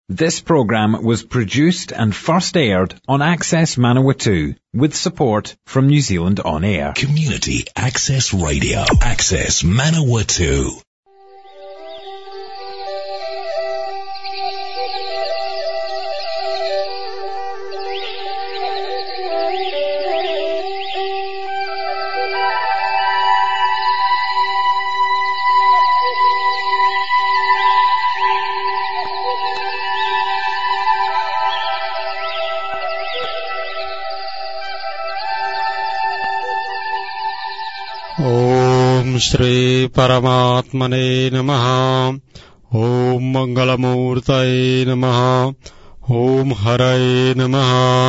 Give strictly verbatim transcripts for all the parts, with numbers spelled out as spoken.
This program was produced and first aired on Access Manawatu with support from New Zealand On Air. Community Access Radio. Access Manawatu. Shri परमात्मने नमः। ओम मंगलमूर्तये नमः। ओम हरये नमः।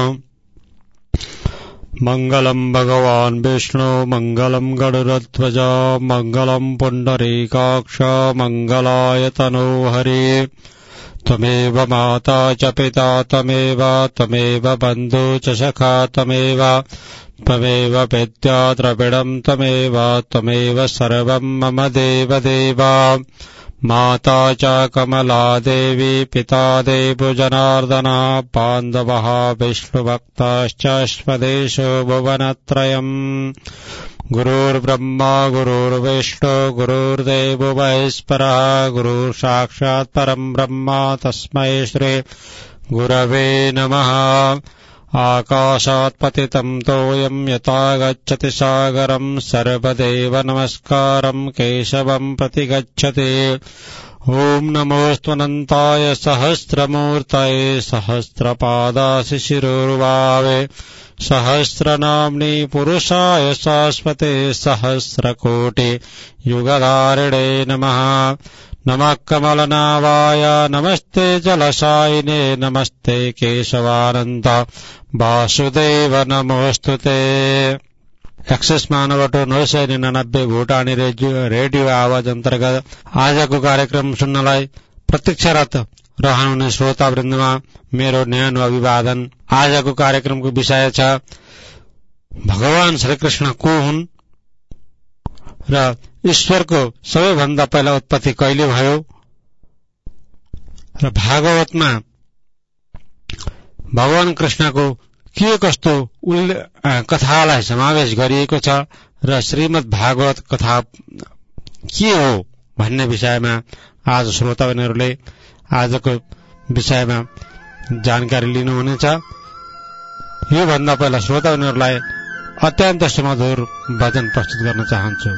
मंगलम भगवान विष्णु मंगलम गरुड़ध्वज मंगलम पुंडरीकाक्ष मंगलाय तनो हरे। त्वमेव माता च पिता त्वमेव त्वमेव बन्धु च सखा त्वमेव त्वमेव वेद्या द्रविडम् त्वमेव त्वमेव सर्वम् मम देव देव। माता च कमला देवी पिता देवो जनार्दन बान्धवः विष्णुभक्ताश्च स्वदेशो भुवनत्रयम्। गुरुर्ब्रह्मा गुरुर्विष्णु गुरुर्देवो महेश्वरः गुरुः साक्षात् परम् ब्रह्म तस्मै श्री गुरवे नमः। आकाशात् पतितम् तोयम् यथा गच्छति सागरम् सर्वदेव नमस्कारम् केशवम् प्रति गच्छति। ओम् नमोऽस्त्वनन्ताय सहस्रमूर्तये सहस्रपादासि शिरोर्भावे सहस्रनाम्नि पुरुषाय शाश्वते सहस्रकोटि युगधारिणे नमः। नमः कमलनाभाय नमस्ते जलशायिने नमस्ते केशवानन्द वासुदेव नमोस्तुते। एक्सेस मानवटो नौ सय निनानब्बे भूटानी रेडियो आवाज अन्तर्गत आजको कार्यक्रम सुन्नलाई प्रतीक्षारत रहनुहुने श्रोतावृन्दमा मेरो न्यानो अभिवादन। आजको कार्यक्रमको विषय छ भगवान श्रीकृष्ण को हुन् र ईश्वरको सबैभन्दा पहिला उत्पत्ति कहिले भयो र भागवतमा भगवान कृष्णको के कस्तो कथालाई समावेश गरिएको छ र श्रीमद् भागवत कथा के हो भन्ने विषयमा आज श्रोताहरूले आजको विषयमा जानकारी लिनुहुनेछ। यो भन्दा पहिला श्रोताहरूलाई अत्यन्त सुमधुर भजन प्रस्तुत गर्न चाहन्छु।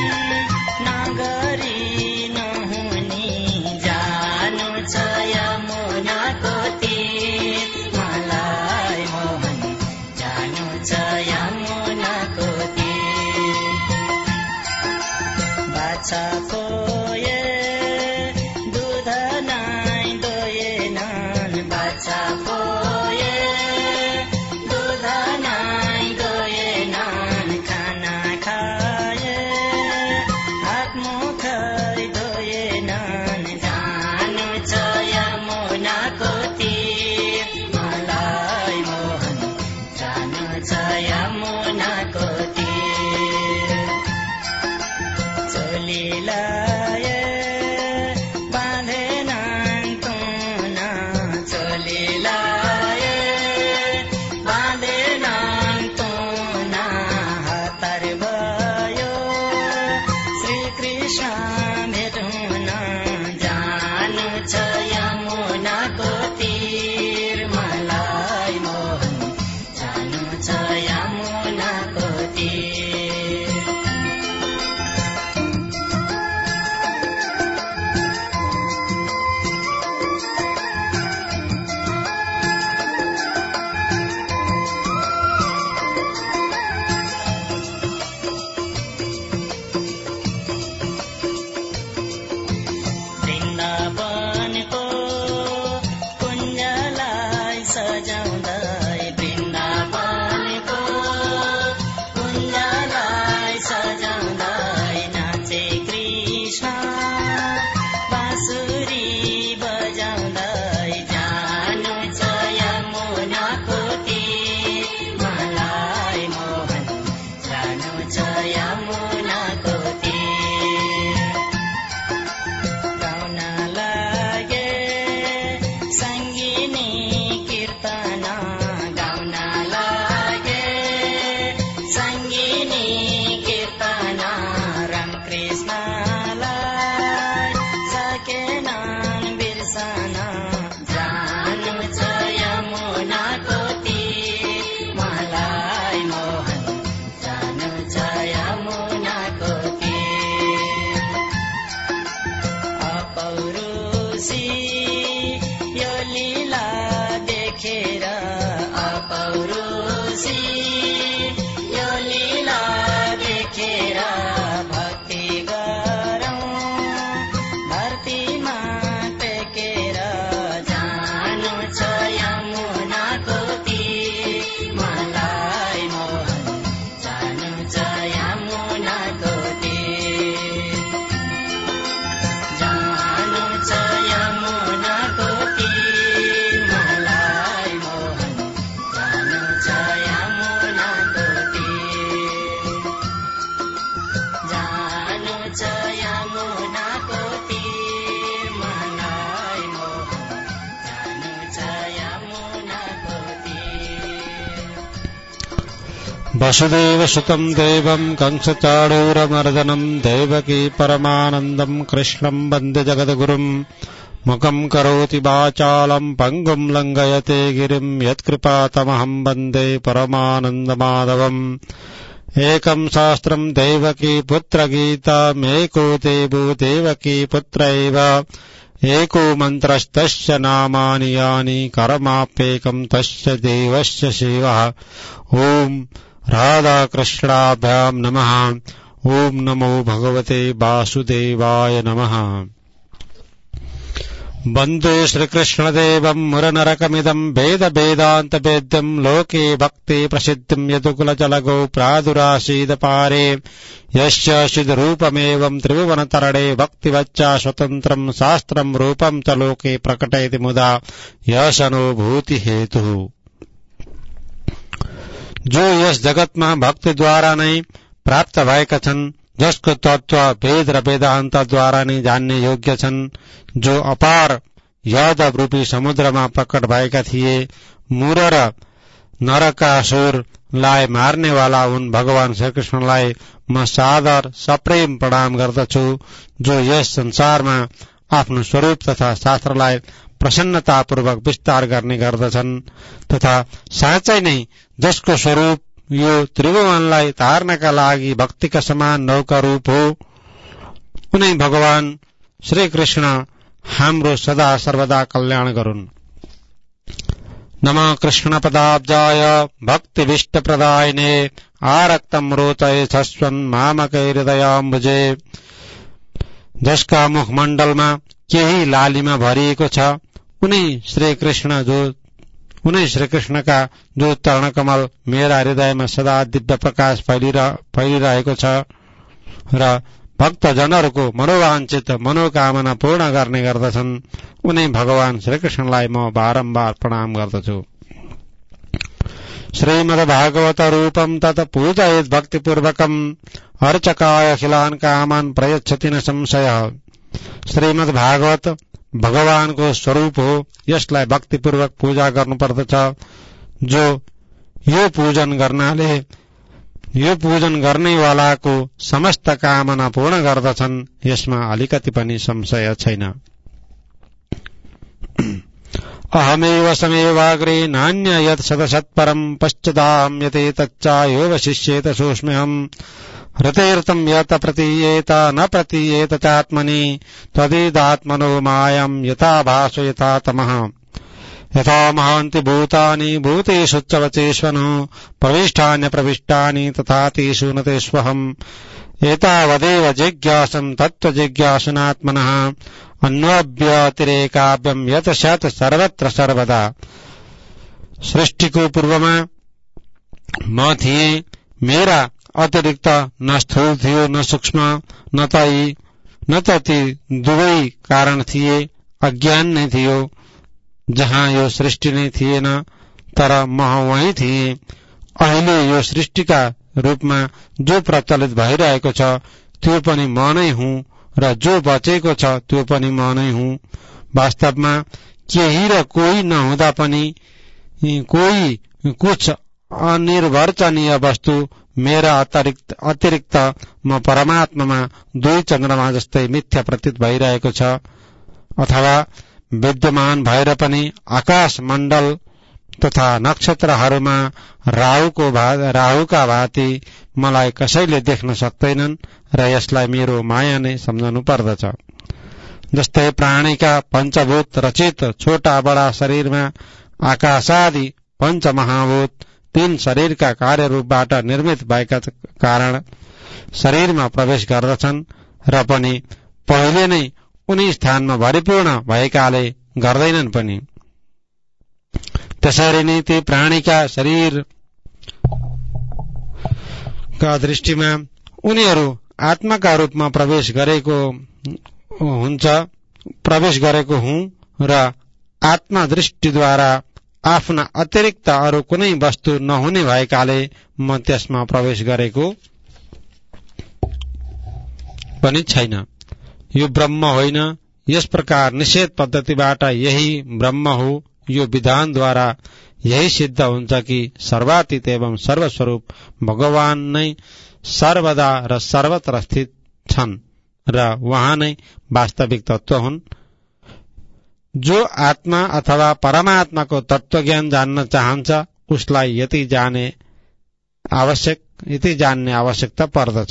वसुदेवसुतं देवं कंसचाणूरमर्दनं देवकी परमानन्दं कृष्णं वन्दे जगद्गुरुं मुखं करोति वाचालं पङ्गुं लङ्घयते गिरिं यत्कृपातमहं वन्दे परमानन्दमाधवम् एकं शास्त्रं देवकी पुत्रगीतामेको देवो देवकी पुत्र एव एको मन्त्रस्तस्य नामानि यानि कर्माप्येकं तस्य देवस्य सेवः ॐ राधाकृष्णाभ्यां नमः। ॐ नमो भगवते वासुदेवाय नमः। वन्दे श्रीकृष्णदेवं मुरनरकमिदं वेद वेदान्तवेद्यं लोके भक्ति प्रसिद्धिं यदुकुलजलगो प्रादुरासीदपारे यस्य सिद्धरूपमेवं त्रिभुवनतरणे भक्तिवच्चा स्वतन्त्रं शास्त्रं रूपं च लोके प्रकटयति मुदा यशनुभूतिहेतुः। जो यस जगतमा भक्ति द्वारा नै प्राप्त भएका छन्, जसको तत्व वेद र वेदान्तद्वारा नै जान्ने योग्य छन्, जो अपार यादव रूपी समुद्रमा प्रकट भएका थिए, मुर र नरकासुरलाई मार्नेवाला हुन् भगवान श्रीकृष्णलाई म सादर सप्रेम प्रणाम गर्दछु, जो यस संसारमा आफ्नो स्वरूप तथा शास्त्रलाई प्रसन्नतापूर्वक विस्तार गर्ने गर्दछन् तथा साँच्चै नै जसको स्वरूप यो त्रिभुवनलाई तार्नका लागि भक्तिका समान नौका रूप हो। उनै भगवान श्री कृष्ण हाम्रो सदा सर्वदा कल्याण गरून्। नमः कृष्ण पदाब्जाय भक्तिविष्ट प्रदायिने आरक्तम रोचये छस्वन् मामकै हृदयाम्बुजे। जसका मुखमण्डलमा केही लालीमा भरिएको छ उनी श्री कृष्ण जो उनी श्री कृष्णका जो चरणकमल मेरा हृदयमा सदा दिव्य प्रकाश फैलिरहेको छ र भक्तजनहरूको मनोवाञ्छित मनोकामना पूर्ण गर्ने गर्दछन्। उनी भगवान श्रीकृष्णलाई म बारम्बार प्रणाम गर्दछु। श्रीमद्भागवत रूपम तत् पूजयेत् भक्तिपूर्वकम् अर्चकाय अखिलान् कामान् प्रयच्छति न संशय। श्रीमद्भागवत भगवानको स्वरूप हो, यसलाई भक्तिपूर्वक पूजा गर्नुपर्दछ। जो यो पूजन गर्नाले यो पूजन गर्नेवालाको समस्त कामना पूर्ण गर्दछन्, यसमा अलिकति पनि संशय छैन। अहमेव समेवाग्रे नान्य यत् सदसत्परम् पश्चादाम् यते तच्चायोवशिष्येत सूक्ष्म्यहम् हृतेर्तम् यत प्रतीयेत न प्रतीयेत चात्मनि तदेदात्मनो मायम् यथा भासो यथा तमः यथा महान्ति भूतानि भूतेषु च वचेष्वनो प्रविष्टान्य प्रविष्टानि तथा तेषु न तेष्वहम् एतावदेव जिज्ञासम् तत्त्वजिज्ञासुनात्मनः अन्वभ्यतिरेकाभ्यम् यत् सत् सर्वत्र सर्वदा। सृष्टिको पूर्वमा म थिए, मेरा अतिरिक्त न स्थूल थियो न सूक्ष्म न त न त ती दुवै कारण थिए। अज्ञान नै थियो जहाँ यो सृष्टि नै थिएन, तर म वहीँ थिए। अहिले यो सृष्टिका रूपमा जो प्रचलित भइरहेको छ त्यो पनि म नै हुँ र जो बचेको छ त्यो पनि म नै हुँ। वास्तवमा केही र कोही नहुँदा पनि कोही कुछ अनिर्वचनीय वस्तु मेरा अतिरिक्त अतिरिक्त म परमात्मामा दुई चन्द्रमा जस्तै मिथ्या प्रतीत भइरहेको छ। अथवा विद्यमान भएर पनि आकाश मण्डल तथा नक्षत्रहरूमा राहुको राहुका भाँति मलाई कसैले देख्न सक्दैनन् र यसलाई मेरो माया नै सम्झनु पर्दछ। जस्तै प्राणीका पञ्चभूत रचित छोटा बडा शरीरमा आकाशादि पञ्चमहाभूत तीन शरीरका कार्यरूपबाट निर्मित भएका कारण शरीरमा प्रवेश गर्दछन् र पनि पहिले नै उनी स्थानमा भरिपूर्ण भएकाले गर्दैनन् पनि। त्यसरी नै ती प्राणीका शरीरका दृष्टिमा उनीहरू आत्माका रूपमा प्रवेश गरेको हुन्छ प्रवेश गरेको हुँ र आत्मा दृष्टिद्वारा आफ्ना अतिरिक्त अरू कुनै वस्तु नहुने भएकाले म त्यसमा प्रवेश गरेको पनि छैन। यो ब्रह्म होइन। यस प्रकार निषेध पद्धतिबाट यही ब्रह्म हो। यो विधानद्वारा यही सिद्ध हुन्छ कि सर्वातीत एवं सर्वस्वरूप भगवान नै सर्वदा र सर्वत्र स्थित छन् र उहाँ नै वास्तविक तत्व हुन्। जो आत्मा अथवा परमात्माको तत्वज्ञान जान्न चाहन्छ उसलाई यति जाने आवश्यक यति जान्ने आवश्यकता पर्दछ।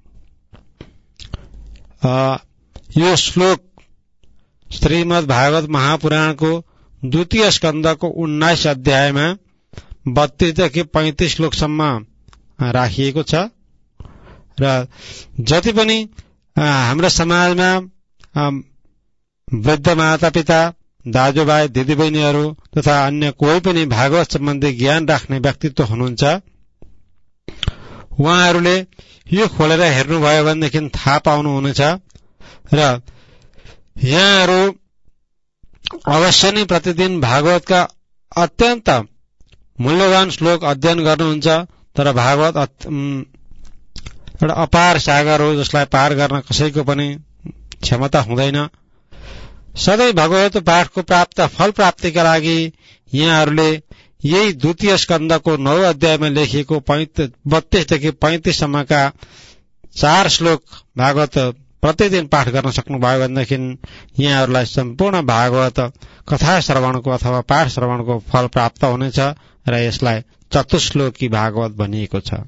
यो श्लोक श्रीमद् भागवत महापुराणको द्वितीय स्कन्धको उन्नाइस अध्यायमा बत्तीसदेखि पैंतिस श्लोकसम्म राखिएको छ र जति पनि हाम्रो समाजमा वृद्ध माता पिता दाजुभाइ दिदीबहिनीहरू तथा अन्य कोही पनि भागवत सम्बन्धी ज्ञान राख्ने व्यक्तित्व हुनुहुन्छ, उहाँहरूले यो खोलेर हेर्नुभयो भनेदेखि थाहा पाउनुहुनेछ र यहाँहरू अवश्य नै प्रतिदिन भागवतका अत्यन्त मूल्यवान श्लोक अध्ययन गर्नुहुन्छ। तर भागवत एउटा अपार सागर हो जसलाई पार गर्न कसैको पनि क्षमता हुँदैन। सधैँ भगवत पाठको प्राप्त फल प्राप्तिका लागि यहाँहरूले यही द्वितीय स्कन्धको नौ अध्यायमा लेखिएको बत्तीसदेखि पैंतिससम्मका चार श्लोक भागवत प्रतिदिन पाठ गर्न सक्नुभयो भनेदेखि यहाँहरूलाई सम्पूर्ण भागवत कथा श्रवणको अथवा पाठ श्रवणको फल प्राप्त हुनेछ र यसलाई चतुश्लोकी भागवत भनिएको छ।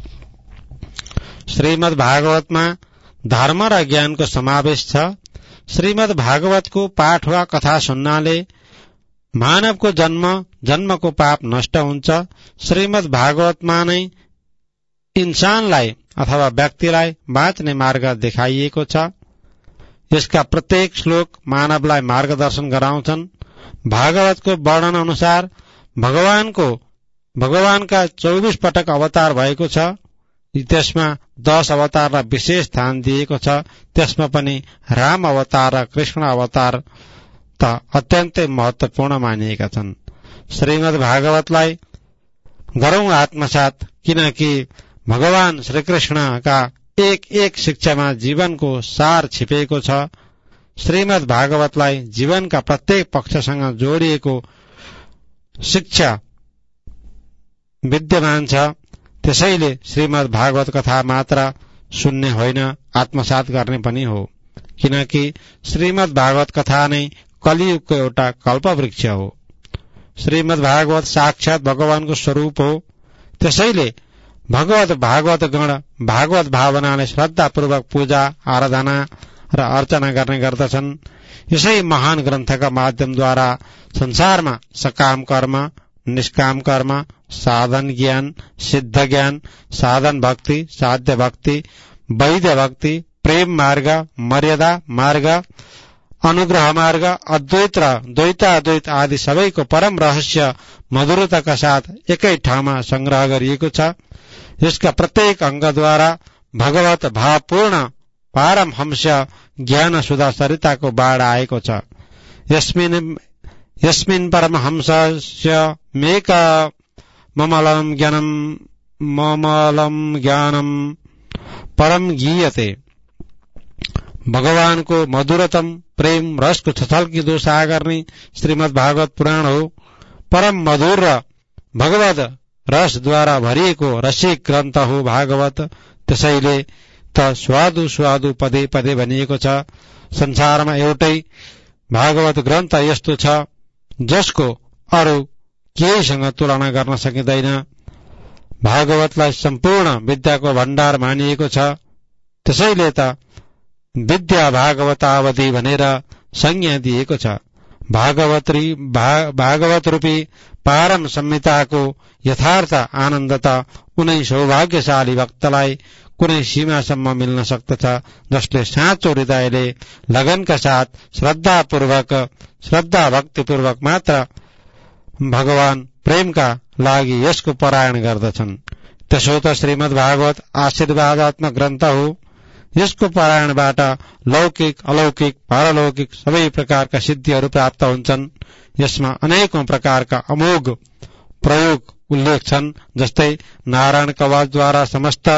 श्रीमद् भागवतमा धर्म र ज्ञानको समावेश छ। श्रीमद् भागवतको पाठ वा कथा सुन्नाले मानवको जन्म जन्मको पाप नष्ट हुन्छ। श्रीमद् भागवतमा नै इन्सानलाई अथवा व्यक्तिलाई बाँच्ने मार्ग देखाइएको छ। यसका प्रत्येक श्लोक मानवलाई मार्गदर्शन गराउँछन्। भागवतको वर्णन अनुसार भगवानको भगवानका चौबिस पटक अवतार भएको छ। त्यसमा दश अवतारलाई विशेष स्थान दिएको छ। त्यसमा पनि राम अवतार र कृष्ण अवतार त अत्यन्तै महत्वपूर्ण मानिएका छन्। श्रीमद् भागवतलाई गरौं आत्मसात, किनकि भगवान श्रीकृष्णका एक एक शिक्षामा जीवनको सार छिपेको छ। श्रीमद् भागवतलाई जीवनका प्रत्येक पक्षसँग जोडिएको शिक्षा विद्यमान छ। त्यसैले श्रीमद् भागवत कथा मात्र सुन्ने होइन, आत्मसात गर्ने पनि हो, किनकि श्रीमद् भागवत कथा नै कलियुगको एउटा कल्पवृक्ष हो। श्रीमद् भागवत साक्षात भगवानको स्वरूप हो। त्यसैले भगवत भागवत गण भागवत भावनाले श्रद्धापूर्वक पूजा आराधना र अर्चना गर्ने गर्दछन्। यसै महान ग्रन्थका माध्यमद्वारा संसारमा सकाम कर्म, निष्काम कर्म, साधन ज्ञान, सिद्ध ज्ञान, साधन भक्ति, साध्य भक्ति, वैद्य भक्ति, प्रेम मार्ग, मर्यादा मार्ग, अनुग्रह मार्ग, अद्वैत र द्वैताद्वैत आदि सबैको परम रहस्य मधुरताका साथ एकै ठाउँमा संग्रह गरिएको छ। यसका प्रत्येक अंगद्वारा भगवत भावपूर्ण पारमहंस ज्ञान सुधा सरिताको बाढ आएको छ। यस्मिन् यस्मिन् परमहंसस्य मेक ममलम ज्ञानम ममलम ज्ञानम परम गीयते। भगवानको मधुरतम प्रेम रसको छछल्किदो सागर नै श्रीमद् भागवत पुराण हो। परम मधुर र भगवत रसद्वारा भरिएको रसिक ग्रन्थ हो भागवत। त्यसैले त स्वादु स्वादु पदे पदे भनिएको छ। संसारमा एउटै भागवत ग्रन्थ यस्तो छ जसको अरू केहीसँग तुलना गर्न सकिँदैन। भागवतलाई सम्पूर्ण विद्याको भण्डार मानिएको छ। त्यसैले त विद्या भागवतावधि भनेर संज्ञा दिएको छ। भागवत्री भागवत रूपी पारम संहिताको यथार्थ आनन्द त कुनै सौभाग्यशाली भक्तलाई कुनै सीमासम्म मिल्न सक्दछ, जसले साँचो हृदयले लगनका साथ श्रद्धापूर्वक श्रद्धा भक्तिपूर्वक मात्र भगवान प्रेमका लागि यसको पारायण गर्दछन्। त्यसो त श्रीमद् भागवत आशीर्वादात्मक ग्रन्थ हो। यसको पारायणबाट लौकिक अलौकिक पारलौकिक सबै प्रकारका सिद्धिहरू प्राप्त हुन्छन्। यसमा अनेकौं प्रकारका अमोघ प्रयोग उल्लेख छन्, जस्तै नारायण कवचद्वारा समस्त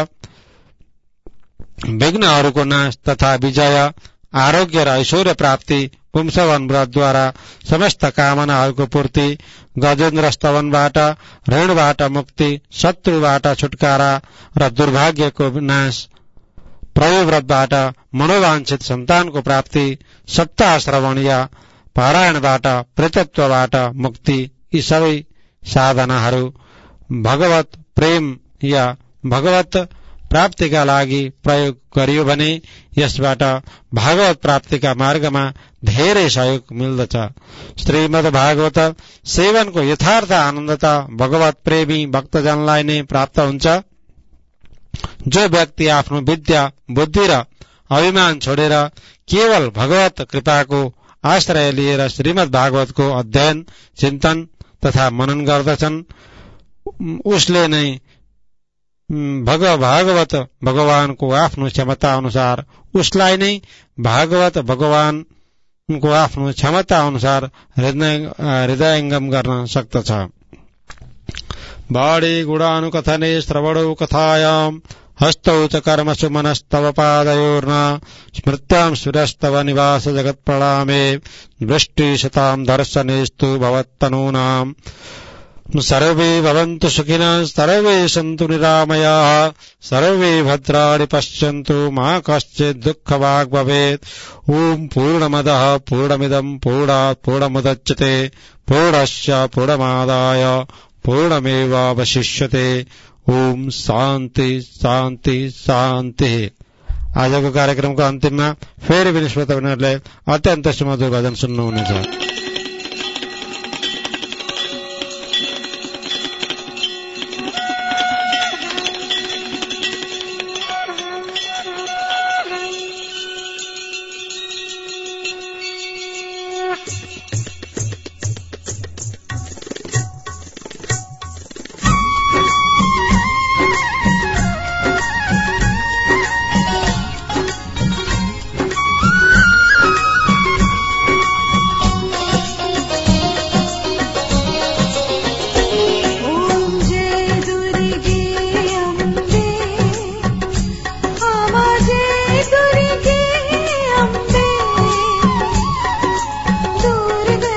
विघ्नहरूको नाश तथा विजय, आरोग्य र ऐश्वर्य प्राप्ति, पुंसवन व्रतद्वारा समस्त कामनाहरूको पूर्ति, गजेन्द्र स्तवनबाट ऋणबाट मुक्ति, शत्रुबाट छुटकारा र दुर्भाग्यको नाश, प्रयोव्रतबाट मनोवांछित सन्तानको प्राप्ति, सप्ताह श्रवण या पारायणबाट प्रेतत्वबाट मुक्ति, यी सबै साधनाहरू भगवत प्रेम या भगवत प्राप्तिका लागि प्रयोग गरियो भने यसबाट भागवत प्राप्तिका मार्गमा धेरै सहयोग मिल्दछ। श्रीमद् भागवत सेवनको यथार्थ आनन्द त भगवत प्रेमी भक्तजनलाई नै प्राप्त हुन्छ। जो व्यक्ति आफ्नो विद्या बुद्धि र अभिमान छोडेर केवल भगवत कृपाको आश्रय लिएर श्रीमद् भागवतको अध्ययन चिन्तन तथा मनन गर्दछन्, उसले नै भग भागवत भगवानको आफ्नो क्षमता अनुसार उसलाई नै भागवत भगवानको आफ्नो क्षमता अनुसार हृदयंगम गर्न सक्दछ। बाणी गुणानुकथने श्रवणौ कथायां हस्तौ च कर्मसु मनस्तव पादयोर्न स्मृत्यां सुरस्तव निवास जगत् प्रणामे वृष्टि शतां दर्शनेस्तु भवत्तनूनाम् सर्वे भवन्तु सुखिनः सर्वे सन्तु निरामयाः सर्वे भद्राणि पश्यन्तु मा कश्चित् दुःखभाग् भवेत्। ॐ पूर्णमदः पूर्णमिदं पूर्णात् पूर्णमुदच्यते पूर्णस्य पूर्णमादाय पूर्णमेवावशिष्यते। ओम शांति शांति शांति। आजको कार्यक्रमको अन्तिममा फेरि पनि श्रोताहरूले अत्यन्त सुमधुर भजन सुन्नुहुनेछ। दुर्गे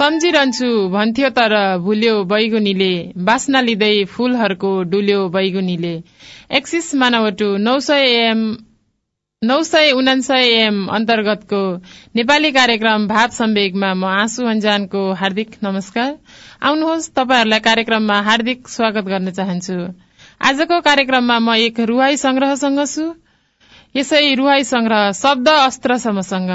सम्झिरहन्छु भन्थ्यो तर भुल्यो बैगुनीले, बास्ना लिँदै फूलहरूको डुल्यो बैगुनीले। एक्सिस मानवटु नौ सय एम नौ सय उनान्सय एम अन्तर्गतको नेपाली कार्यक्रम भाव सम्वेगमा म आँसु अन्जानको हार्दिक नमस्कार। आउनुहोस्, तपाईहरुलाई कार्यक्रममा हार्दिक स्वागत गर्न चाहन्छु। आजको कार्यक्रममा म एक रुहाई संग्रहसँग छु। यसै रुहाई संग्रह शब्द अस्त्र छ मसँग।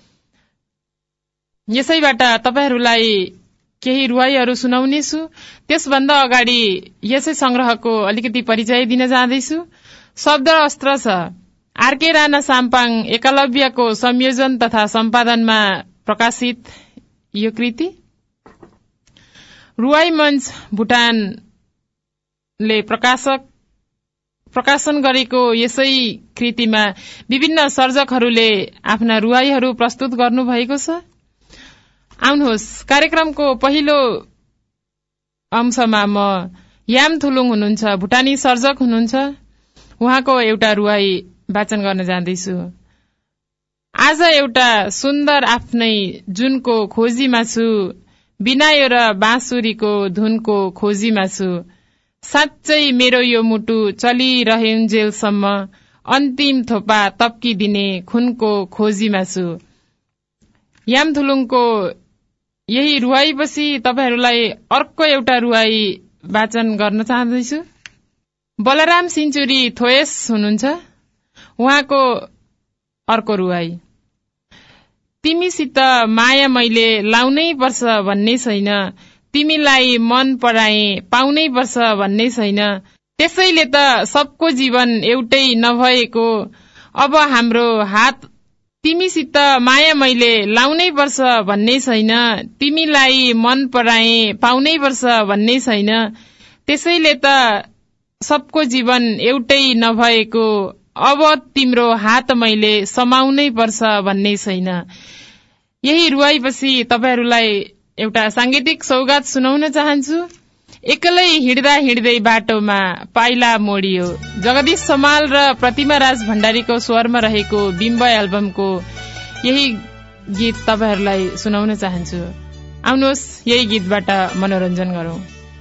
यसैबाट तपाईहरुलाई केही रुहाईहरू सुनाउने छु। त्यसभन्दा अगाडि यसै संग्रहको अलिकति परिचय दिन जाँदैछु। शब्द अस्त्र छ आरके राणा साम्पाङ एकलव्यको संयोजन तथा सम्पादनमा प्रकाशित यो कृति। रुहाई मञ्च भुटानले प्रकाशक प्रकाशन गरेको यसै कृतिमा विभिन्न सर्जकहरूले आफ्ना रुहाईहरू प्रस्तुत गर्नु भएको छ। आउनुहोस्, कार्यक्रमको पहिलो अंशमा म याम थुलुङ हुनुहुन्छ, भुटानी सर्जक हुनुहुन्छ। उहाँको एउटा रुहाई वाचन गर्न जाँदैछु। आज एउटा सुन्दर आफ्नै जुनको खोजीमा छु, बिनायो र बाँसुरीको धुनको खोजीमा छु। साँच्चै मेरो यो मुटु चलिरहन्जेलसम्म अन्तिम थोपा तप्किदिने खुनको खोजीमा छु। याम थुलुङको यही रुहाईपछि तपाईहरुलाई अर्को एउटा रुहाई वाचन गर्न चाहन्छु। बलराम सिन्चुरी थोयस हुनुहुन्छ। उहाँको अर्को रुहाई। तिमीसित माया मैले लाउनै पर्छ भन्ने छैन, तिमीलाई मन पराए पाउनै पर्छ भन्ने छैन, त्यसैले त सबको जीवन एउटै नभएको अब हाम्रो हात। तिमीसित माया मैले लाउनै पर्छ भन्ने छैन, तिमीलाई मन पराए पाउनै पर्छ भन्ने छैन, त्यसैले त सबको जीवन एउटै नभएको अब तिम्रो हात मैले समाउनै पर्छ भन्ने छैन। यही रुहाईपछि तपाईहरुलाई एउटा सांगीतिक सौगात सुनाउन चाहन्छु। एक्लै हिँड्दा हिँड्दै बाटोमा पाइला मोडियो, जगदीश समाल र प्रतिमा राज भण्डारीको स्वरमा रहेको बिम्ब एल्बमको यही गीत तपाईहरुलाई सुनाउन चाहन्छु। आउनुहोस्, यही गीतबाट मनोरञ्जन गरौं।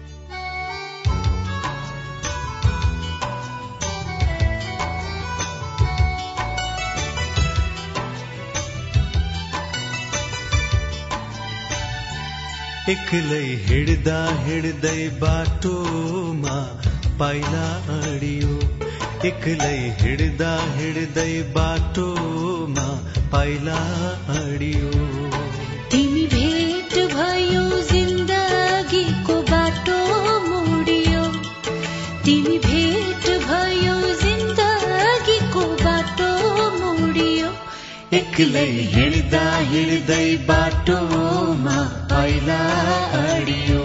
एक्लै हिँड्दा हिँड्दै बाटोमा पाइला अडियो, एक्लै हिँड्दा हिँड्दै बाटोमा पाइला अडियो। तिमी भेट भयो जिन्दगीको बाटो मोडियो, तिमी भेट भयो जिन्दगीको बाटो मोडियो। एक्लै हिँड्दा हिँड्दै बाटोमा पाइला अडियो।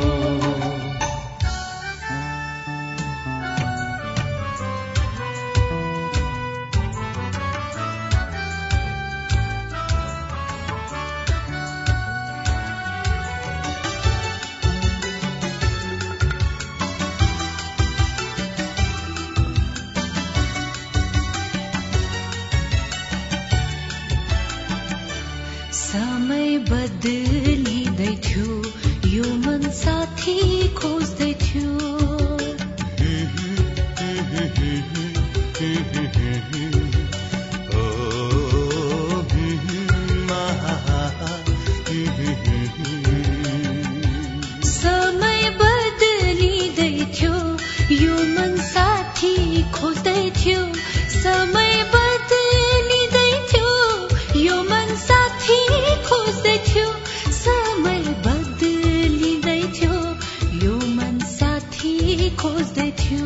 समय बदलिँदै थियो, यो मन साथी खोज्दै थियो। समय बदलिँदै थियो, यो मन साथी खोज्दै थियो। समय बदलिँदै थियो, यो मन साथी खोज्दै थियो। समय बदलिँदै थियो, यो मन साथी खोज्दै थियो।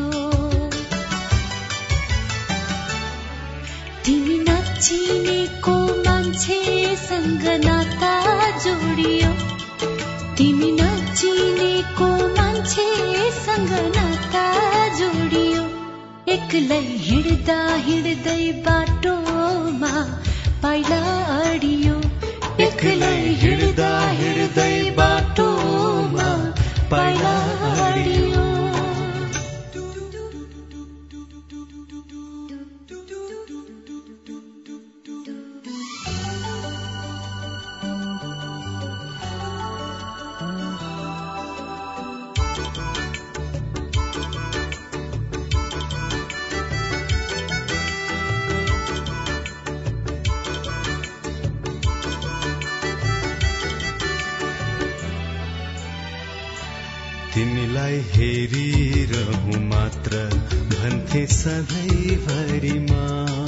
तिमी नचिनेको मान्छेसँग नाता जोडियो, तिमी नचिनेको मान्छेसँग नाता जोडियो। एक्लै हिँड्दा हिँड्दै बाटोमा पाइला अडियो, एक्लै हिँड्दा हिँड्दै बाटोमा पाइला अडियो। तिमीलाई हेरिरहँ मात्र भन्थे सधैँभरिमा।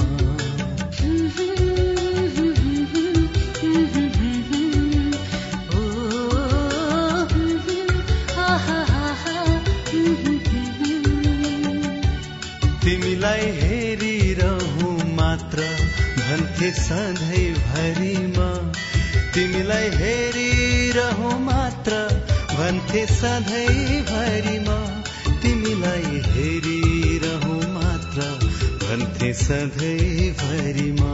तिमीलाई हेरिरहँ मात्र भन्थे सधैँभरिमा। तिमीलाई हेरिरहँ मात्र भन्थे सधैँभरिमा। तिमीलाई हेरिरहँ मात्र भन्थे सधैँभरिमा।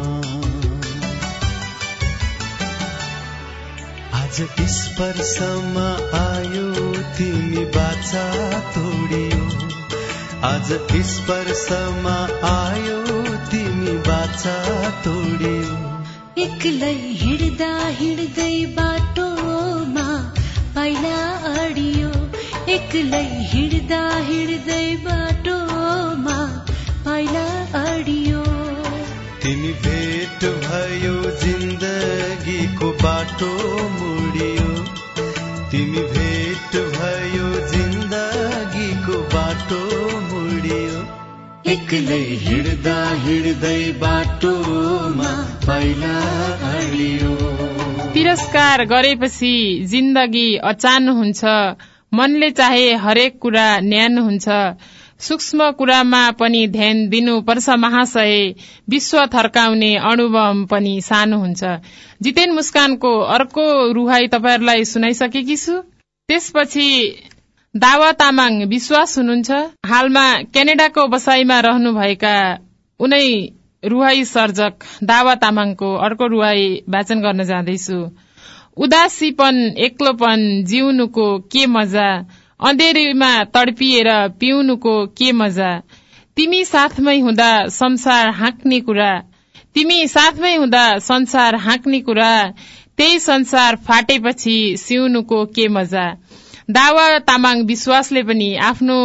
आज स्पर्शमा आयो तिमी बाचा तोडियो। आज स्पर्शमा आयो तिमी बाचा तोडियो। एक्लै हिँड्दा हिँड्दै बाटोमा पाइला अडियो। एक्लै हिँड्दा हिँड्दै बाटोमा पाइला अडियो। तिमी भेट भयो जिन्दगीको बाटो मुडियो। तिमी भेट भयो जिन्दगीको बाटो मुडियो। एक्लै हिँड्दा हिँड्दै बाटोमा पाइला अडियो। तिरस्कार गरेपछि जिन्दगी अचान हुन्छ। मनले चाहे हरेक कुरा न्यान हुन्छ। सूक्ष्म कुरामा पनि ध्यान दिनुपर्छ महाशय। विश्व थर्काउने अणुबम पनि सानो हुन्छ। जितेन मुस्कानको अर्को रुहाई तपाईहरुलाई सुनाइसकेकी छु। त्यसपछि दावा तामाङ विश्वास हुनुहुन्छ। हालमा क्यानाडाको बसाईमा रहनुभएका उनै रुहाई सर्जक दावा तामाङको अर्को रुहाई वाचन गर्न जाँदैछु। उदासीपन एक्लोपन जिउनुको के मजा। अँधेरीमा तडपिएर पिउनुको के मजा। तिमी साथमै हुँदा संसार हाँक्ने कुरा। तिमी साथमै हुँदा संसार हाँक्ने कुरा। त्यही संसार फाटेपछि सिउनुको के मजा। दावा तामाङ विश्वासले पनि आफ्नो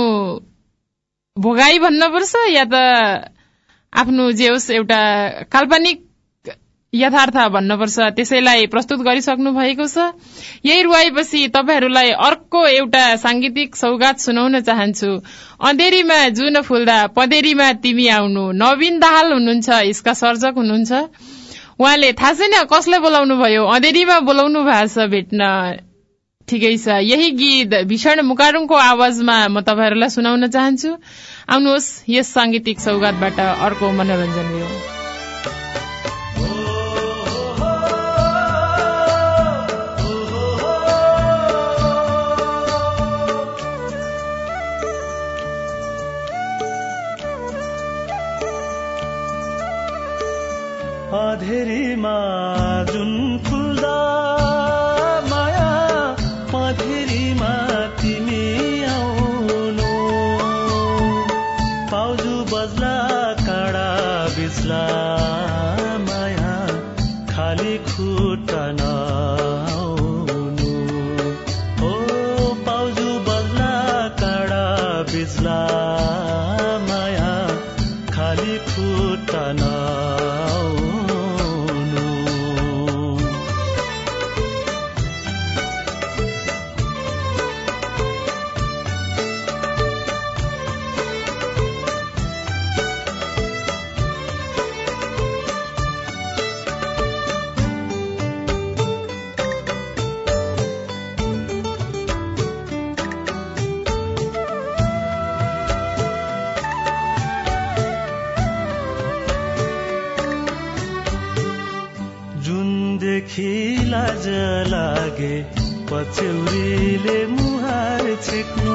भोगाई भन्नुपर्छ या त आफ्नो जे होस् एउटा काल्पनिक यथार्थ भन्नुपर्छ, त्यसैलाई प्रस्तुत गरिसक्नु भएको छ। यही रुवाईपछि तपाईहरुलाई अर्को एउटा सांगीतिक सौगात सुनाउन चाहन्छु। अँधेरीमा जुन फुल्दा पँधेरीमा तिमी आउनु। नवीन दाहाल हुनुहुन्छ, यसका सर्जक हुनुहुन्छ। उहाँले थाहा छैन कसलाई बोलाउनु भयो, अँधेरीमा बोलाउनु भएको छ भेट्न। ठिकै छ, यही गीत भीषण मुकारुङको आवाजमा म तपाईहरुलाई सुनाउन चाहन्छु। आउनुहोस् यस सांगीतिक सौगातबाट अर्को मनोरञ्जन लियौं। अँधेरीमा जुन फुल्दा माया पँधेरीमा तिमी आउनु। पाउजु बज्ला काँडा बिज्ला माया खाली खुट्टा नआउनु। ओ पाउजु बज्ला काँडा बिज्ला माया खाली खुट्टा नआउनु। लाज लागे पछ्यौरीले मुहार छेक्नु।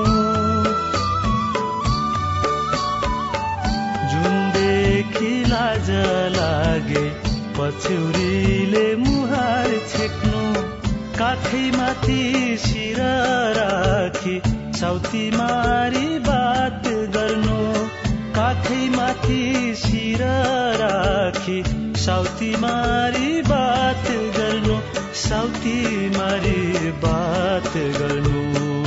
जुनदेखि लाज लागे पछ्यौरीले मुहार छेक्नु। काखैमाथि शिर राखी साउती मारी बात गर्नु। काखैमाथि शिर राखी साउती मारी बात गर्नु। साउती मारी बात गर्नु।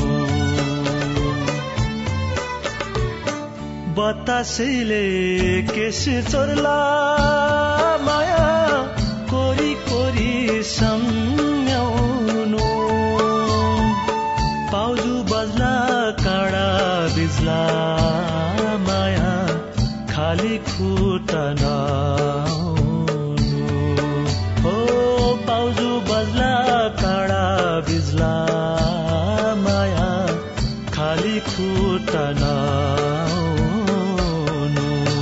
बतासैले केस चोर्ला माया कोरी कोरी सम्झाउनु। पाउजु बज्ला खाली खुट्टा नआउनु।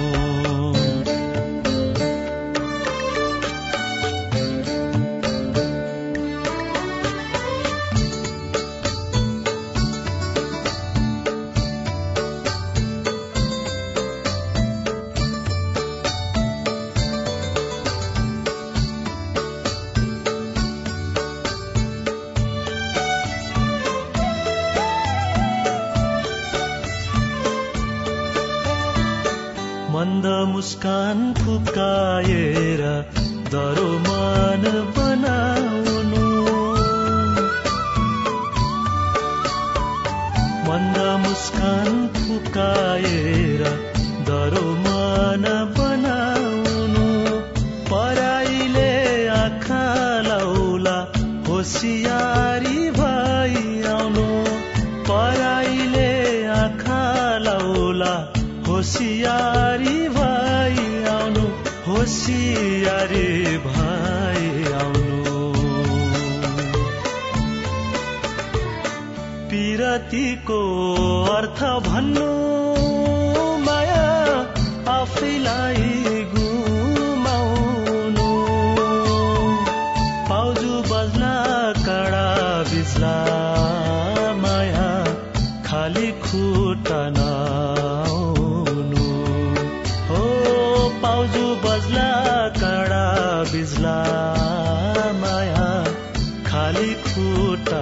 मन्द मुस्कान फुकाएर दरो मान बनाउनु। मन्द मुस्कान फुकाएर दरो मान बनाउनु। पराईले आँखा लाउला होसियारी भई आउनु। पराईले आँखा लाउला होसियारी भाइ आउनु। होसियारी भाइ आउनु। पिरतीको अर्थ भन्नु माया आफैलाई गुमाउनु। पाउजु बज्ला काँडा बिज्ला माया खाली खुट्टा नआउनु। हो पाउजु बज्ला काँडा बिज्ला माया खाली खुट्टा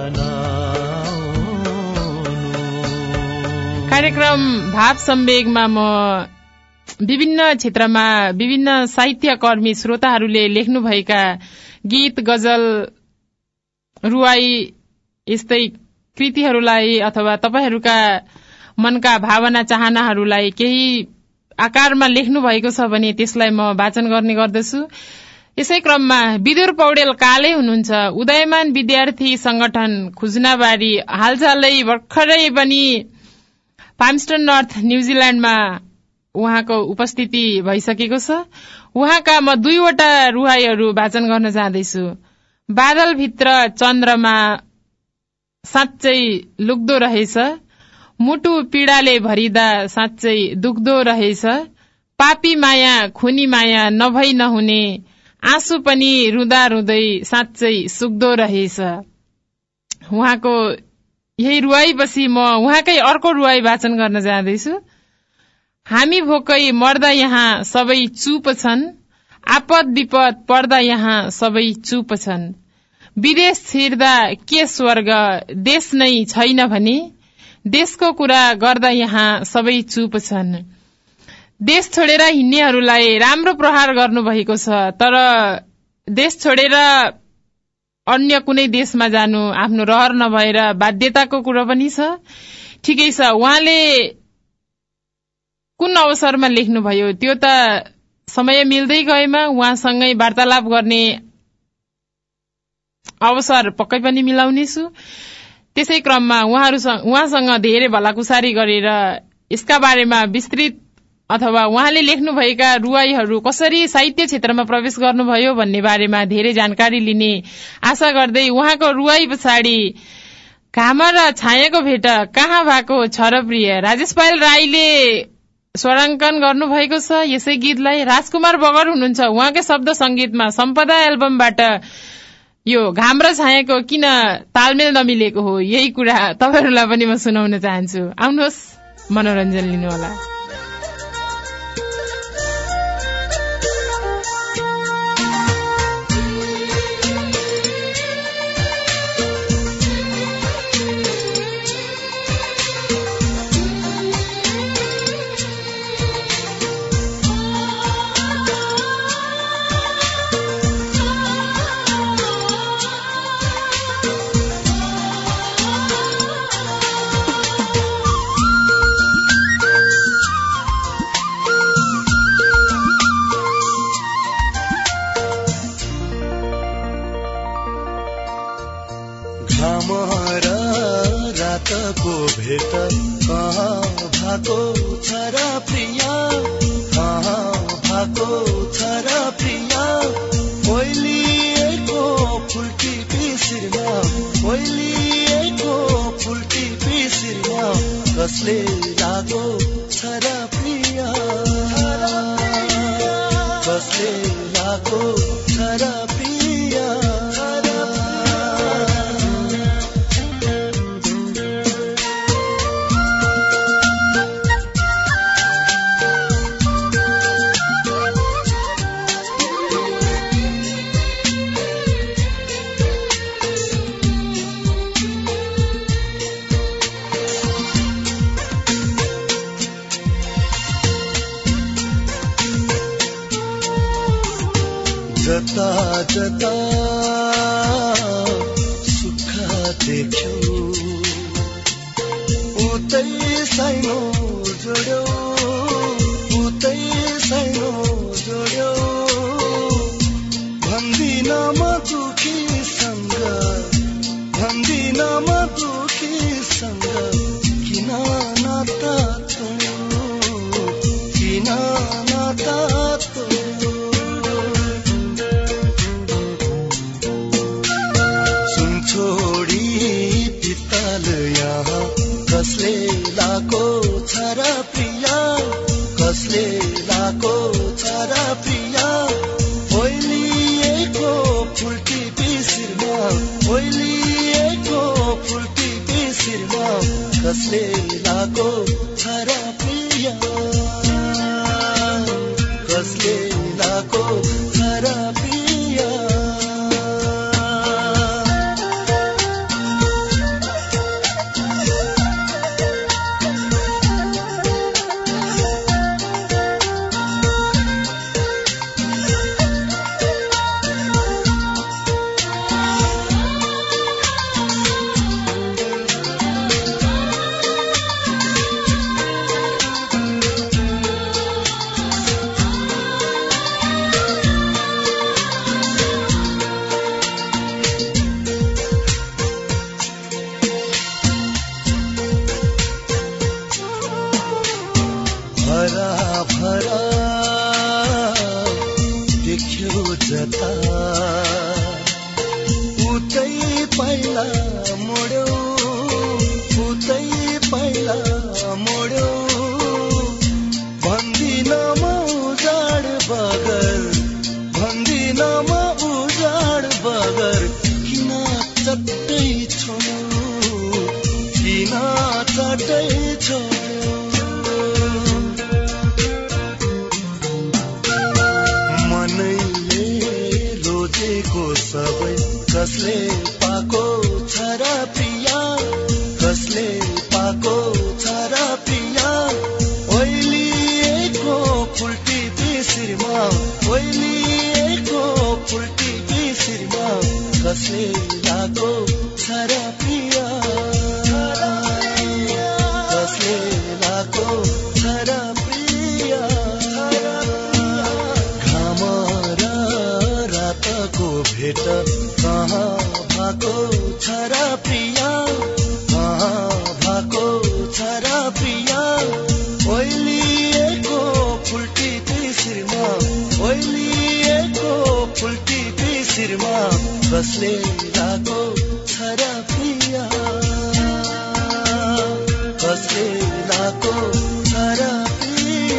नआउनु। कार्यक्रम भाव सम्वेगमा म विभिन्न क्षेत्रमा विभिन्न साहित्यकर्मी श्रोताहरूले लेख्नुभएका गीत, गजल, रुवाई यस्तै कृतिहरूलाई अथवा तपाईहरूका मनका भावना चाहनाहरूलाई केही आकारमा लेख्नु भएको छ भने त्यसलाई म वाचन गर्ने गर्दछु। यसै क्रममा विदुर पौडेल काले हुनुहुन्छ। उदयमान विद्यार्थी संगठन खुजनाबारी हालचालै भर्खरै पनि पाम्स्टन नर्थ न्यूजील्याण्डमा उहाँको उपस्थिति भइसकेको छ। उहाँका म दुईवटा रुहाईहरू वाचन गर्न चाहदैछु। बादलभित्र चन्द्रमा साँच्चै लुक्दो रहेछ। मुटु पीडाले भरिदा साँच्चै दुख्दो रहेछ। पापी माया खुनी माया नभई नहुने आँसु पनि रुँदा रुँदै साँच्चै सुक्दो रहेछ। उहाँको यही रुवाईपछि म उहाँकै अर्को रुवाई वाचन गर्न चाहदैछु। हामी भोकै मर्दा यहाँ सबै चुप छन्। आपद विपद पर्दा यहाँ सबै चुप छन्। विदेश छिर्दा के स्वर्ग देश नै छैन भने देशको कुरा गर्दा यहाँ सबै चुप छन्। देश छोडेर हिँड्नेहरूलाई राम्रो प्रहार गर्नुभएको छ, तर देश छोडेर अन्य कुनै देशमा जानु आफ्नो रहर नभएर बाध्यताको कुरा पनि छ। ठिकै छ, उहाँले कुन अवसरमा लेख्नुभयो त्यो त समय मिल्दै गएमा उहाँसँगै वार्तालाप गर्ने अवसर पक्कै पनि मिलाउनेछु। त्यसै क्रममा उहाँहरूसँग उहाँसँग धेरै भलाकुसारी गरेर यसका बारेमा विस्तृत अथवा उहाँले लेख्नुभएका रुवाईहरू कसरी साहित्य क्षेत्रमा प्रवेश गर्नुभयो भन्ने बारेमा धेरै जानकारी लिने आशा गर्दै उहाँको रुवाई पछाडि घाम र छायाको भेट कहाँ भएको छ र प्रिय राजेश पायल राईले स्वराङ्कन गर्नुभएको छ। यसै गीतलाई राजकुमार बगर हुनुहुन्छ। उहाँकै शब्द संगीतमा सम्पदा एल्बमबाट यो घाम र छायाको किन तालमेल नमिलेको हो यही कुरा तपाईहरूलाई पनि म सुनाउन चाहन्छु। आउनुहोस्, मनोरञ्जन लिनुहोला। भेट कहाँ भएको छ र प्रिया, कहाँ भएको छ र प्रिया। ओइलिएको फुल्टी पिसिरमा, ओइलिएको फुल्टी पिसिरमा कसले लागो छ र प्रिय कसले लागो छ र प्रिय जता जता सुख देख्यो उतै साइनो जोड्यो उतै साइनो जोड्यो भन्दिन म दुखीसँग भन्दिन म दुखीसँग किन नाता तोड्यो किन नाता कसले लाको छ र प्रिय कसले लाको छ र प्रिय ओइलिएको फुल्टी बिसिरमा ओइलिएको फुल्टी बिसिरमा कसले लाको छ र प्रिय कसले लाको छ र प्रिय कसले पाको छ र प्रिय कसले पाको छ र प्रिय ओइलिएको फुल्टी बिसिरमा ओइलिएको फुल्टी बिसिरमा कसले लागो छ र प्रिय कसले लागो छ र प्रिय घाम र रातको भेट कहाँ भएको छ र प्रिय कहाँ भएको छ र प्रिय ओइलिएको फुल्टी बिसिरमा ओइलिएको फुल्टी बिसिरमा कसले लागो छ र प्रिय कसले लागो छ र प्रिय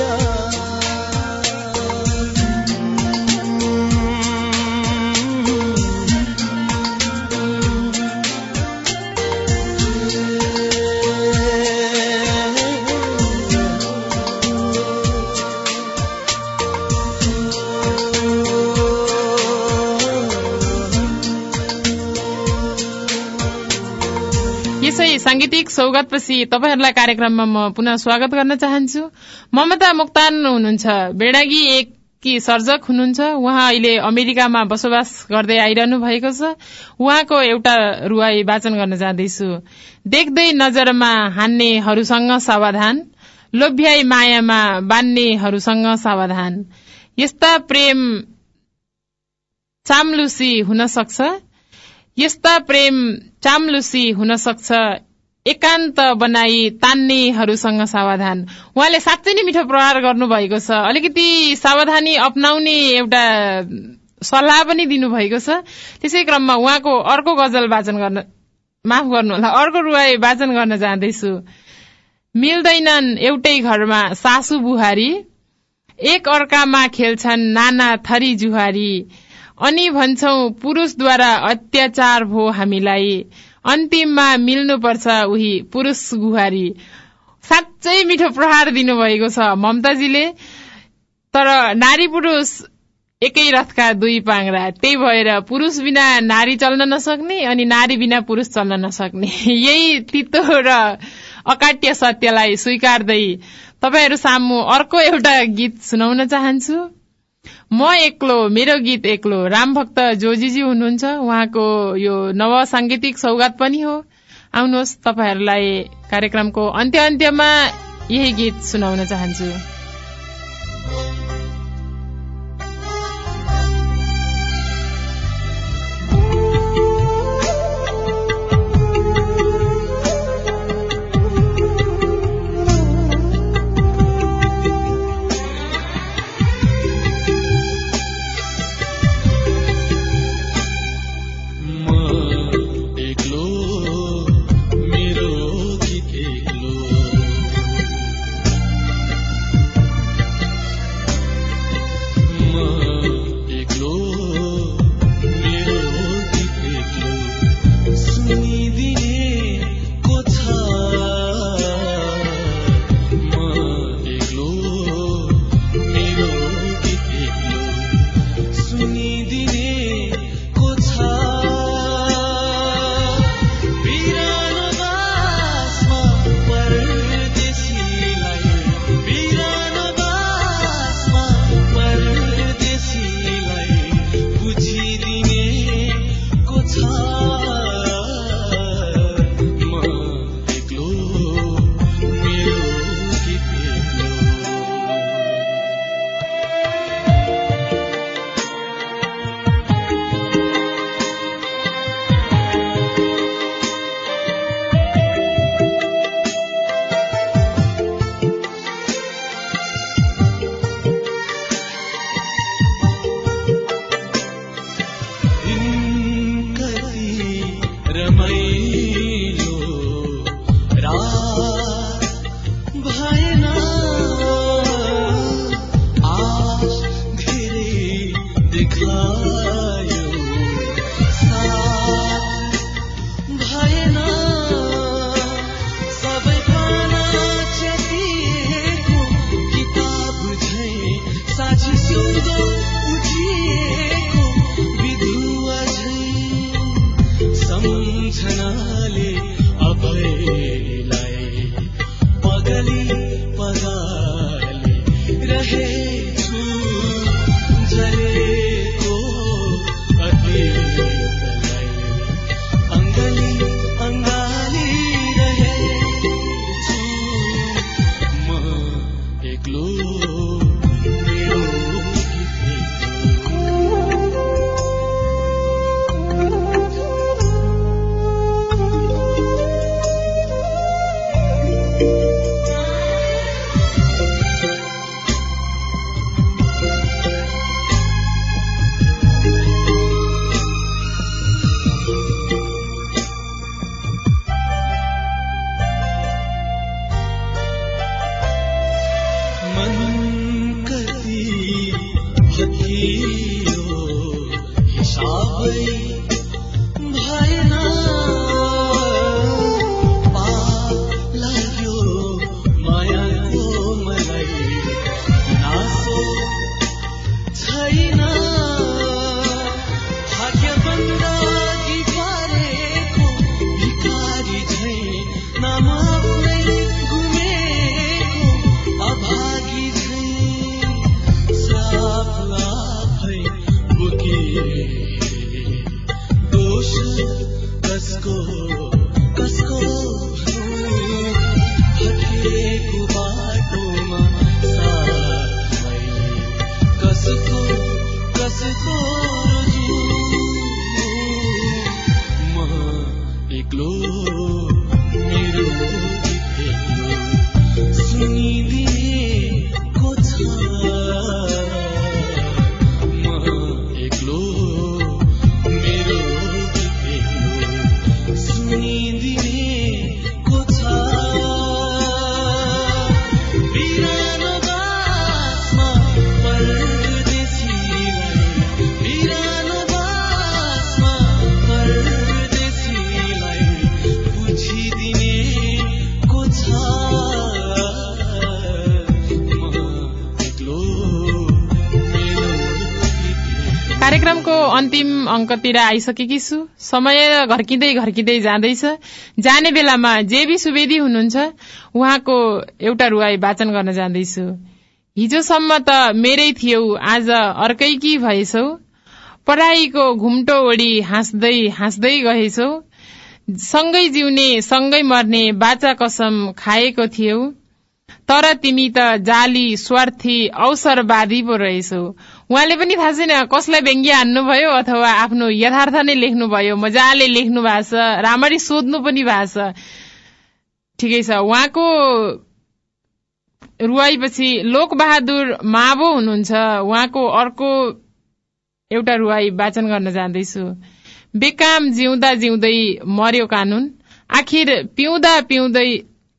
यसै सांगीतिक सौगातपछि तपाईहरुलाई कार्यक्रममा म पुनः स्वागत गर्न चाहन्छु। ममता मोक्तान हुनुहुन्छ, बेडागी एक की सर्जक हुनुहुन्छ। उहाँ अहिले अमेरिकामा बसोबास गर्दै आइरहनु भएको छ। उहाँको एउटा रुवाई वाचन गर्न चाहदैछु। देख्दै नजरमा हान्नेहरूसँग सावधान, लोभ्याई मायामा बान्नेहरूसँग सावधान। यस्ता प्रेम चाम्लुसी हुन सक्छ, यस्ता प्रेम चाम्लुसी हुन सक्छ, एकान्त बनाई तान्नेहरूसँग सावधान। उहाँले साँच्चै नै मिठो प्रहार गर्नुभएको छ। अलिकति सावधानी अपनाउने एउटा सल्लाह पनि दिनुभएको छ। त्यसै क्रममा उहाँको अर्को गजल वाचन गर्न माफ गर्नुहोला अर्को रुवाई वाचन गर्न चाहदैछु। मिल्दैनन् एउटै घरमा सासु बुहारी, एक अर्कामा खेल्छन् नाना थरी जुहारी, अनि भन्छौं पुरुषद्वारा अत्याचार भो हामीलाई, अन्तिममा मिल्नुपर्छ उही पुरुष गुहारी। साँच्चै मिठो प्रहार दिनुभएको छ ममताजीले। तर नारी पुरुष एकै रथका दुई पाङ्रा, त्यही भएर पुरुष बिना नारी चल्न नसक्ने अनि नारी बिना पुरुष चल्न नसक्ने, यही तितो र अकाट्य सत्यलाई स्वीकार्दै तपाईहरू सामु अर्को एउटा गीत सुनाउन चाहन्छु। म एक्लो मेरो गीत एक्लो, रामभक्त जोजीजी हुनुहुन्छ, उहाँको यो नव सांगीतिक सौगात पनि हो। आउनुहोस्, तपाईहरूलाई कार्यक्रमको अन्त्य अन्त्यमा यही गीत सुनाउन चाहन्छु। कार्यक्रमको अन्तिम अङ्कतिर आइसकेकी छु। समय घर्किँदै घर्किँदै जाँदैछ। जाने बेलामा जेबी सुवेदी हुनुहुन्छ, उहाँको एउटा रुवाई वाचन गर्न जाँदैछु। हिजोसम्म त मेरै थियौ, आज अर्कैकी भएछौ, पढाइको घुम्टो ओढी हाँस्दै हाँस्दै गएछौ, सँगै जिउने सँगै मर्ने बाचा कसम खाएको थियौ, तर तिमी त जाली स्वार्थी अवसरवादी पो रहेछौ। उहाँले पनि थाहा छैन कसलाई व्यङ्ग्य हान्नुभयो अथवा आफ्नो यथार्थ नै लेख्नुभयो। मजाले लेख्नु भएको छ, राम्ररी सोध्नु पनि भएको छ। ठिकै छ। उहाँको रुवाईपछि लोकबहादुर मावो हुनुहुन्छ, उहाँको अर्को एउटा रुवाई वाचन गर्न जाँदैछु। बेकाम जिउँदा जिउँदै मर्यो कानून, आखिर पिउँदा पिउँदै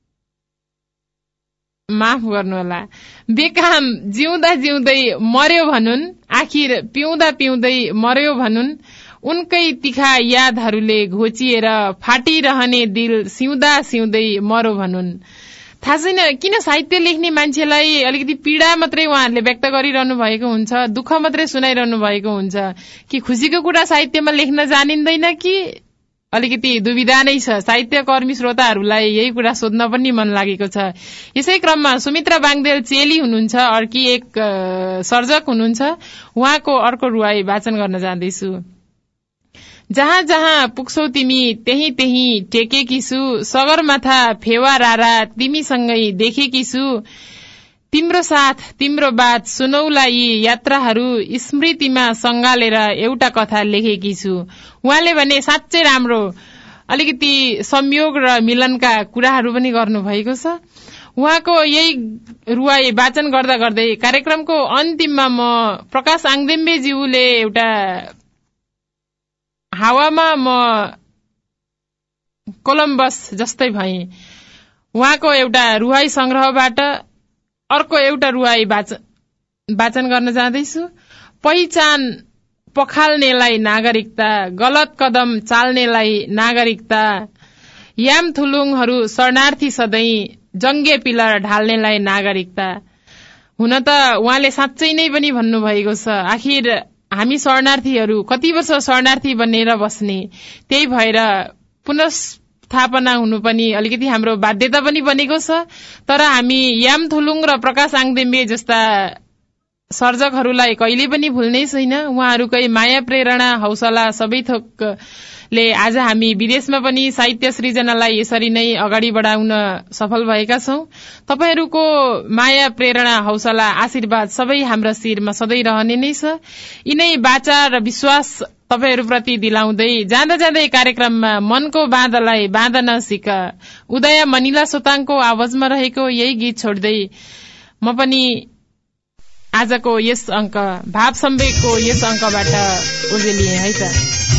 माफ गर्नुहोला बेकाम जिउँदा जिउँदै मर्यो भनुन्, आखिर पिउँदा पिउँदै मर्यो भनुन्, उनकै तिखा यादहरूले घोचिएर फाटिरहने दिल सिउँदा सिउँदै मर्यो भनुन्। थाहा छैन किन साहित्य लेख्ने मान्छेलाई अलिकति पीड़ा मात्रै उहाँहरूले व्यक्त गरिरहनु भएको हुन्छ, दुःख मात्रै सुनाइरहनु भएको हुन्छ कि खुसीको कुरा साहित्यमा लेख्न जानिँदैन कि अलिकति दुविधा नै छ। साहित्य कर्मी श्रोताहरूलाई यही कुरा सोध्न पनि मन लागेको छ। यसै क्रममा सुमित्रा बाङदेल चेली हुनुहुन्छ, अर्की एक सर्जक हुनुहुन्छ, उहाँको अर्को रुवाई वाचन गर्न जाँदैछु। जहाँ जहाँ पुग्छौ तिमी त्यही त्यही टेकेकी छु, सगरमाथा फेवा रारा तिमीसँगै देखेकी छु, तिम्रो साथ तिम्रो बात सुनौला यी यात्राहरू स्मृतिमा सङ्गालेर एउटा कथा लेखेकी छु। उहाँले भने साँच्चै राम्रो अलिकति संयोग र मिलनका कुराहरू पनि गर्नुभएको छ। उहाँको यही रुवाई वाचन गर्दा गर्दै कार्यक्रमको अन्तिममा म प्रकाश आङदेम्बेज्यूले एउटा हावामा म कोलम्बस जस्तै भए, उहाँको एउटा रुवाई संग्रहबाट अर्को एउटा रुवाई वाचन गर्न जाँदैछु। पहिचान पखाल्नेलाई नागरिकता, गलत कदम चाल्नेलाई नागरिकता, याम थुलुङहरू शरणार्थी सधैँ, जङ्गे पिलर ढाल्नेलाई नागरिकता। हुन त उहाँले साँच्चै नै पनि भन्नुभएको छ, आखिर हामी शरणार्थीहरू कति वर्ष शरणार्थी बनेर बस्ने, त्यही भएर पुनस्थापना हुनु पनि अलिकति हाम्रो बाध्यता पनि बनेको छ। तर हामी याम थुलुङ र प्रकाश आङदेम्बे जस्ता सर्जकहरूलाई कहिले पनि भुल्नै छैन। उहाँहरूकै माया प्रेरणा हौसला सबै थोकले आज हामी विदेशमा पनि साहित्य सृजनालाई यसरी नै अगाडि बढाउन सफल भएका छौं। तपाईहरूको माया प्रेरणा हौसला आशीर्वाद सबै हाम्रा शिरमा सधैँ रहने नै छ। यिनै बाचा र विश्वास तपाईहरूप्रति दिलाउँदै जाँदा जाँदै कार्यक्रममा मनको बाँधलाई बाँधन सिक, उदय मनिला सोताङको आवाजमा रहेको यही गीत छोड्दै म पनि आजको यस अंक भाव सम्वेकको यस अंकबाट उर्जेलिए है त।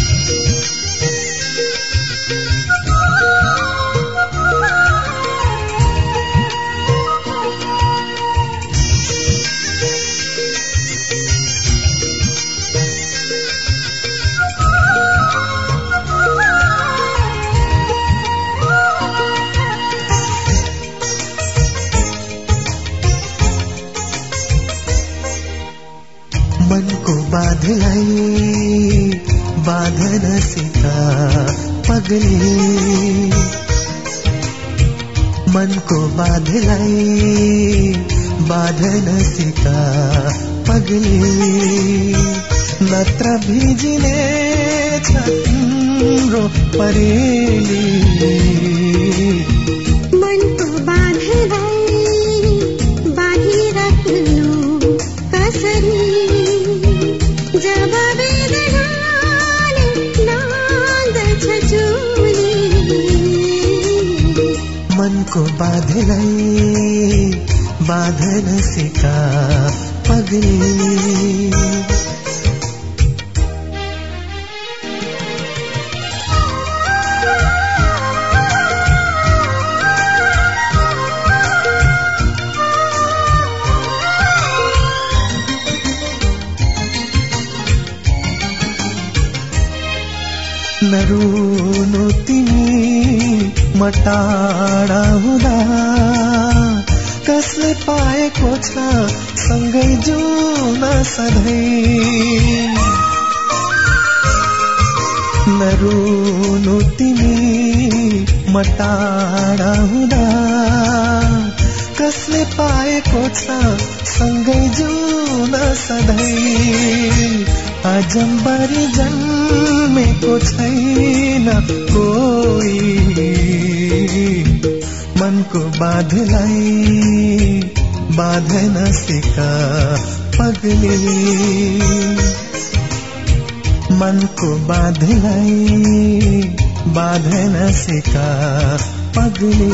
मनको बाधलाई बाधन सिका पगले, मनको बाधलाई बाधन सिका पगले, नत्र भिजिने छ तिम्रो परेली। मनको बाधलाई बाँधिराख्नु कसरी, जब वेदनाले नाङ्दछ चोली। मनको बाधलाई बाधन सिका पगले। नरुनु तिमी मटाडा हुँदा, कसले पाएको छ सँगै जुन सधैँ। नरुनु तिमी मटाडा हुँदा कसले पाएको छ सँगै जिउन सधैँ आजम्बरी जन्मेको छैन कोही मनको बाधलाई बाँधन सिका पगली मनको बाधलाई बाँधन सिका पगली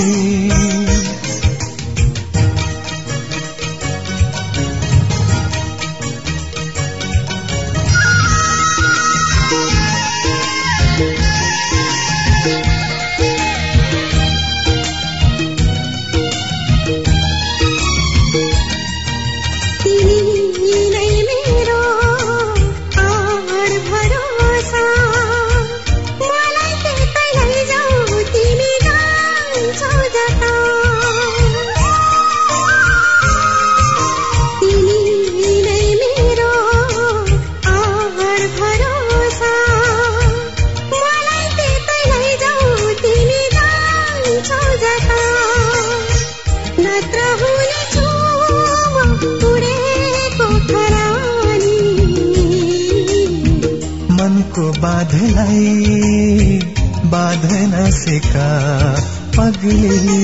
बाधलाई बाँधन सिका पगली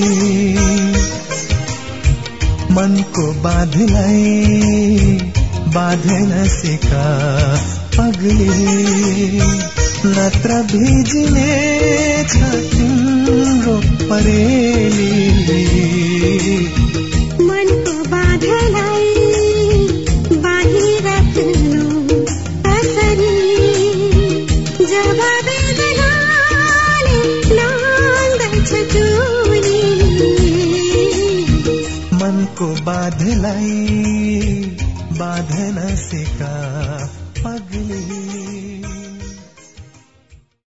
मनको बाधलाई बाँधन सिका पगली नत्र भिजिने छ तिम्रो परेली मनको बाधलाई बाहिराख्नु कसरी जब वेदनाले लाँदैछ चोरी मनको बाधलाई बाँधन सिका